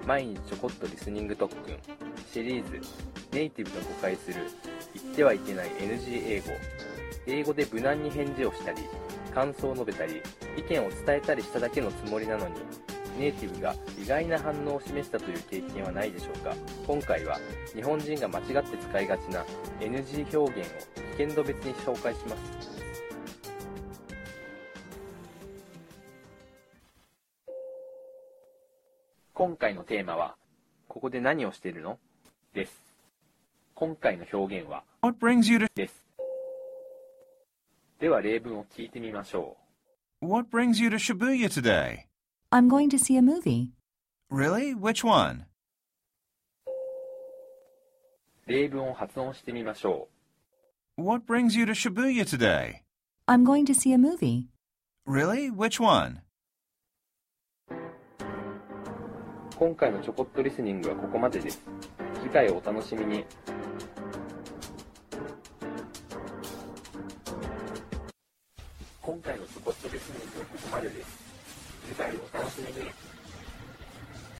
毎日ちょこっとリスニング特訓シリーズ、ネイティブが誤解する言ってはいけない NG 英語。英語で無難に返事をしたり、感想を述べたり、意見を伝えたりしただけのつもりなのに、ネイティブが意外な反応を示したという経験はないでしょうか。今回は日本人が間違って使いがちな NG 表現を危険度別に紹介します。今回のテーマは、ここで何をしているのです。今回の表現は、 What brings you to です。では例文を聞いてみましょう。 What brings you to Shibuya today? I'm going to see a movie. Really? Which one? 例文を発音してみましょう。 What brings you to Shibuya today? I'm going to see a movie. Really? Which one? 今回のちょこっとリスニングはここまでです。次回をお楽しみに。今回のちょこっとリスニングはここまでです。次回をお楽しみに。